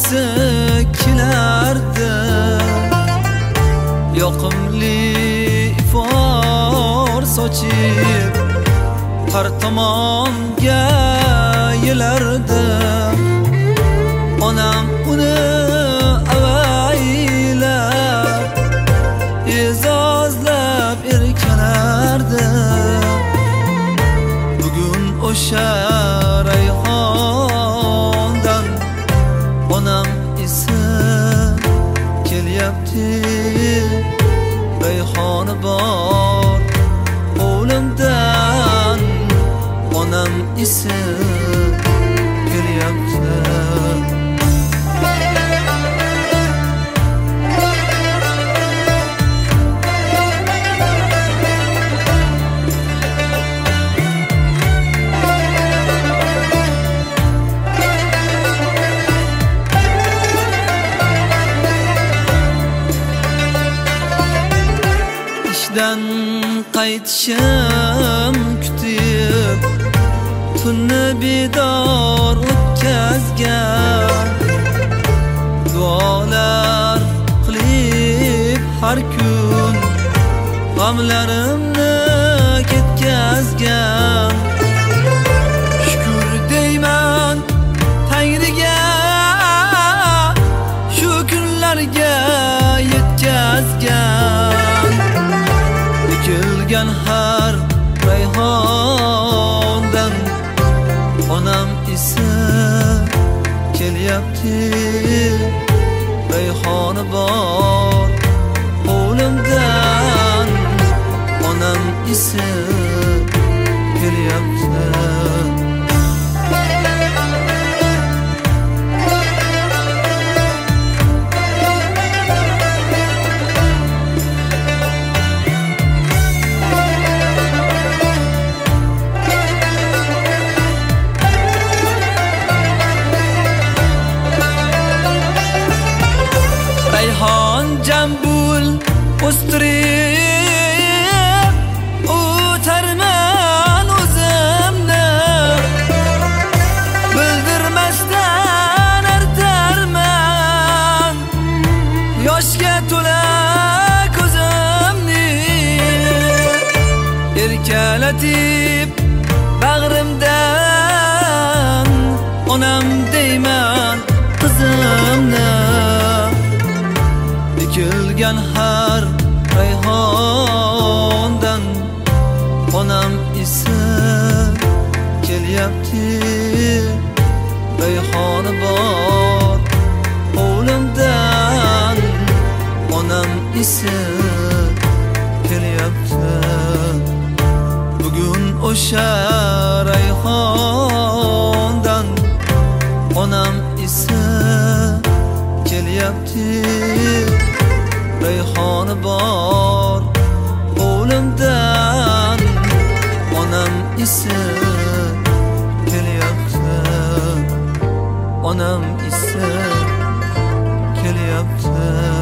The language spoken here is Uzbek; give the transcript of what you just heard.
isi kelardi. Yoqimli ifor sochib har tomonga yelardi. Onam uni avaylab e'zozlab erkalardi. Bugun o'sha rayhondan onam isi kelyapti. Rayhoni bor o'limdan onam isi kelyapti. İşten qaytishim kutib tunni bedor o'tkazgan. Duolar qilib har kun g'amlarimni ketkazgan. Shukr deyman Tangriga shu kunlarga yetkazgan. Ekilgan har rayhondan onam isi kelyapti. Rayhoni bor o'limdan onam isi kelyapti. Rayhon jambul o'stirib o'tarman o'zimni. Bildirmasdan artarman yoshga to'la ko'zimni. Erkalatib bag'rimdan onam deyman qizimni. Ekilgan har rayhondan onam isi kelyapti. Rayhoni bor o'limdan onam isi kelyapti. Bugun o'sha rayhondan onam isi kelyapti. Rayhoni bor o'limdan onam isi kelyapti. Onam isi kelyapti.